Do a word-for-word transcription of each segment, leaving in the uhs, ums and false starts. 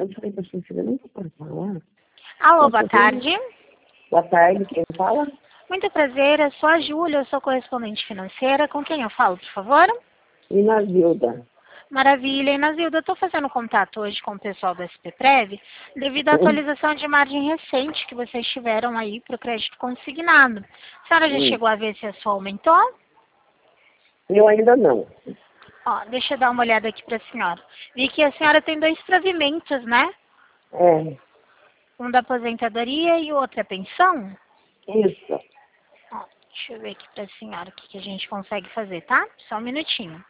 Eu falei pra sua filha, não pode falar. Alô, boa tarde. Boa tarde, quem fala? Muito prazer, eu sou a Júlia, eu sou correspondente financeira. Com quem eu falo, por favor? Inazilda. Maravilha. Inazilda, eu estou fazendo contato hoje com o pessoal do S P Prev devido à Hum. atualização de margem recente que vocês tiveram aí para o crédito consignado. A senhora já Hum. chegou a ver se a sua aumentou? Eu ainda não. Ó, deixa eu dar uma olhada aqui para a senhora. Vi que a senhora tem dois provimentos, né? É, Um da aposentadoria e o outro é pensão? isso. Ó, deixa eu ver aqui para a senhora o que, que a gente consegue fazer, tá? Só um minutinho.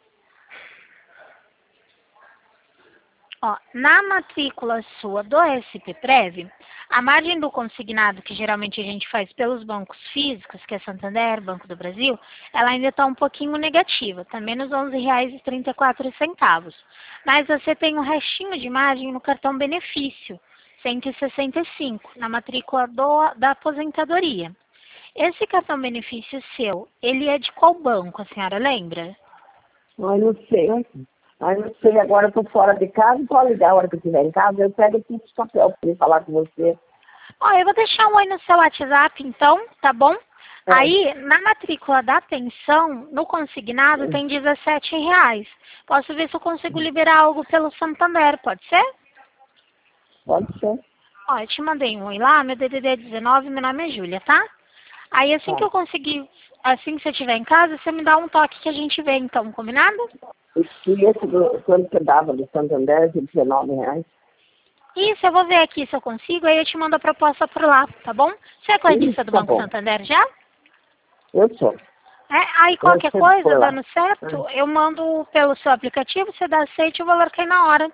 Ó, na matrícula sua do S P Prev, a margem do consignado, que geralmente a gente faz pelos bancos físicos, que é Santander, Banco do Brasil, ela ainda está um pouquinho negativa, está menos onze reais e trinta e quatro centavos. Mas você tem um restinho de margem no cartão benefício, cento e sessenta e cinco, na matrícula do, da aposentadoria. Esse cartão benefício seu, ele é de qual banco, a senhora lembra? Ai, não sei. Ai, não sei, agora eu tô fora de casa, pode ligar a hora que eu estiver em casa, eu pego aqui esse papel para falar com você. Ó, eu vou deixar um oi no seu WhatsApp, então, tá bom? É. Aí, na matrícula da pensão, no consignado, Hum. tem dezessete reais. Posso ver se eu consigo liberar algo pelo Santander, pode ser? Pode ser. Ó, eu te mandei um oi lá, meu D D D é dezenove, meu nome é Júlia, tá? Aí, assim Tá. que eu conseguir, assim que você estiver em casa, você me dá um toque que a gente vê, então, combinado? E esse do, quando você dava do Santander, de dezenove reais? Isso, eu vou ver aqui se eu consigo, aí eu te mando a proposta por lá, tá bom? Você é cordista do Tá Banco bom. Santander já? Eu sou. É, aí Eu qualquer recebo coisa, por lá. dando certo, eu mando pelo seu aplicativo, você dá aceite e o valor cai na hora,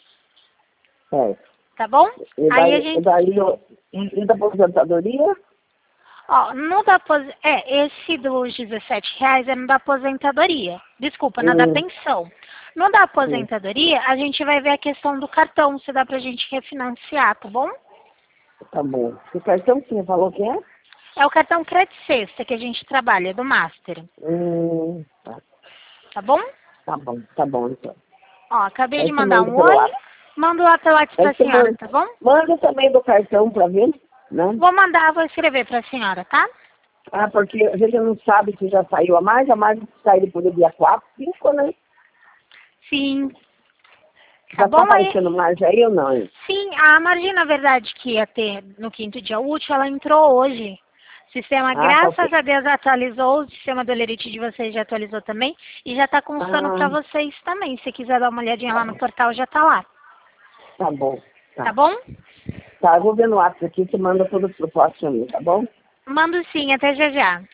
É. tá bom? E Aí daí, a e gente, daí eu, e da aposentadoria? ó, no da apos- é, esse dos dezessete reais é no da aposentadoria, desculpa, na da Hum, pensão. No da sim. aposentadoria, a gente vai ver a questão do cartão, se dá pra gente refinanciar, tá bom? Tá bom. O cartão que você falou que é? É o cartão Credit Sexta que a gente trabalha, do Master, Hum, tá, tá bom? tá bom, tá bom então. Ó, acabei Aí de você mandar manda um pelo oi, WhatsApp. mando lá pelo WhatsApp Aí pra você senhora, manda, tá bom? manda também do cartão pra ver, né? Vou mandar, vou escrever pra senhora, tá? Ah, porque a gente não sabe se já saiu a mais, a mais saiu depois do dia quatro, cinco, né? Sim. Já Tá tá bom aí? aparecendo mais aí ou não? Hein? Sim, a margem, na verdade, que ia ter no quinto dia útil, ela entrou hoje. O sistema, Ah, tá graças ok. a Deus, atualizou, o sistema do Lerite de vocês já atualizou também, e já tá constando Ah, pra vocês também. Se quiser dar uma olhadinha lá no portal, já tá lá. tá bom. Tá Tá. bom? Tá, eu vou ver no WhatsApp aqui, você manda todas as propostas pra mim, tá bom? Mando sim, até já já.